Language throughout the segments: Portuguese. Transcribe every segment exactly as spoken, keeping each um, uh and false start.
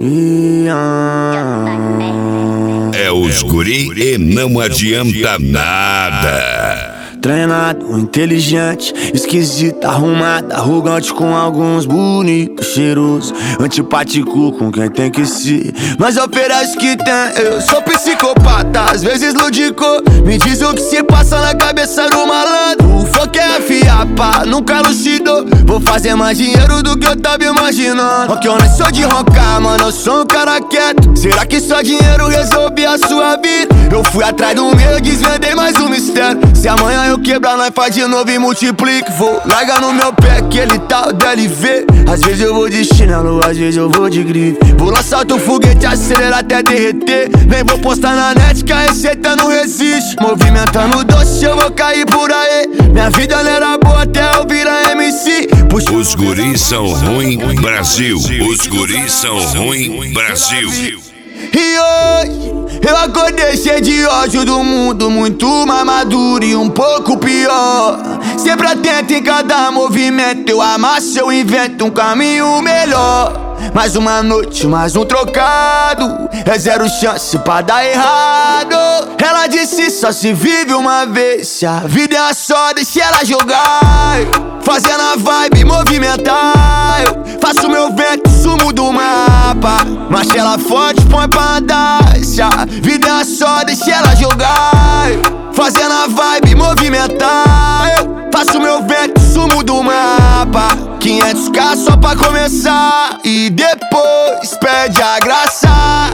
É os guri e não adianta nada. Treinado, inteligente, esquisito, arrumado, arrogante com alguns bonitos, cheiroso, antipático com quem tem que ser, mas oferece que tem. Eu sou psicopata, às vezes lúdico. Me diz o que se passa na cabeça do malandro. O foco é afiar, pá, nunca lucidou. Vou fazer mais dinheiro do que eu tava imaginando. Porque eu não sou de roncar, mano, eu sou um cara quieto. Será que só dinheiro resolve a sua vida? Eu fui atrás do meu, desvendei mais um mistério. Se amanhã eu quebrar, nós faz de novo e multiplica. Vou largar no meu pé aquele tal D L V. Às vezes eu vou de chinelo, às vezes eu vou de grife. Vou lançar outro foguete, acelerar até derreter. Nem vou postar na net que a receita não resiste. Movimentando doce, eu vou cair por aí. Minha vida não era boa até eu virar M C. Puxa. Os guris são ruim, Brasil. Os guris são ruim, Brasil. E hoje eu acordei cheio de ódio do mundo, muito mais maduro e um pouco pior. Sempre atento em cada movimento, eu amasso, eu invento um caminho melhor. Mais uma noite, mais um trocado, é zero chance pra dar errado. Ela disse só se vive uma vez, se a vida é a só, deixa ela jogar. Fazendo a vibe movimentar, eu faço meu vento, sumo do mapa. Marcha ela forte, põe pra andar. Se a vida é a só, deixa ela jogar. Fazendo a vibe movimentar, eu faço meu vento, sumo do mapa. Quinhentos k só pra começar e depois pede a graça.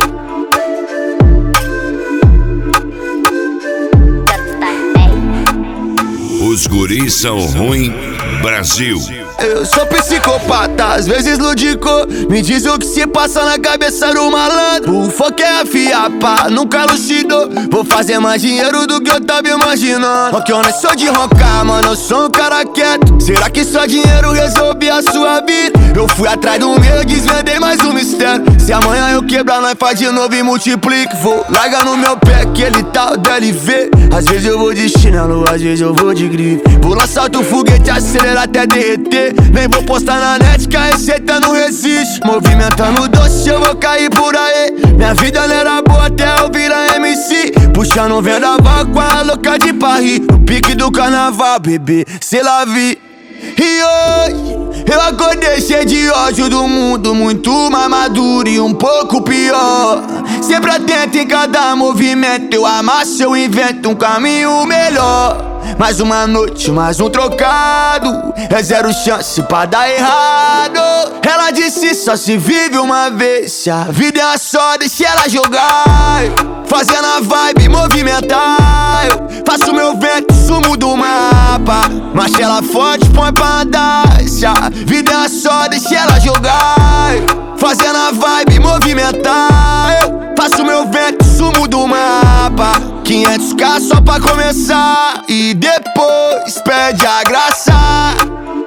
Os guris são ruim, Brasil. Eu sou psicopata, às vezes lúdico. Me diz o que se passa na cabeça do malandro. O foco é afiar, pá, nunca lucidou. Vou fazer mais dinheiro do que eu tava imaginando. Porque eu não sou de roncar, mano, eu sou um cara quieto. Será que só dinheiro resolve a sua vida? Eu fui atrás do meu, desvendei mais um mistério. Se amanhã eu quebrar, nós faz de novo e multiplica. Vou largar no meu pé aquele tal D L V. Às vezes eu vou de chinelo, às vezes eu vou de grife. Vou lançar outro foguete, acelerar até derreter. Nem vou postar na net que a receita não resiste. Movimentando doce, eu vou cair por aí. Minha vida não era boa até eu virar M C. Puxando um vendaval com a louca de Paris. No pique do carnaval, bebê, cê la vi. E hoje eu acordei cheio de ódio do mundo, muito mais maduro e um pouco pior. Sempre atento em cada movimento, eu amasso, eu invento um caminho melhor. Mais uma noite, mais um trocado, é zero chance pra dar errado. Ela disse só se vive uma vez, se a vida é a só, deixa ela jogar. Fazendo a vibe movimentar, eu faço meu vento, sumo do mapa. Marcha ela forte, põe pra andar. Se a vida é a só, deixa ela jogar. Fazendo a vibe movimentar, eu faço meu vento, sumo do mapa. Quinhentos k só pra começar e depois pede a graça.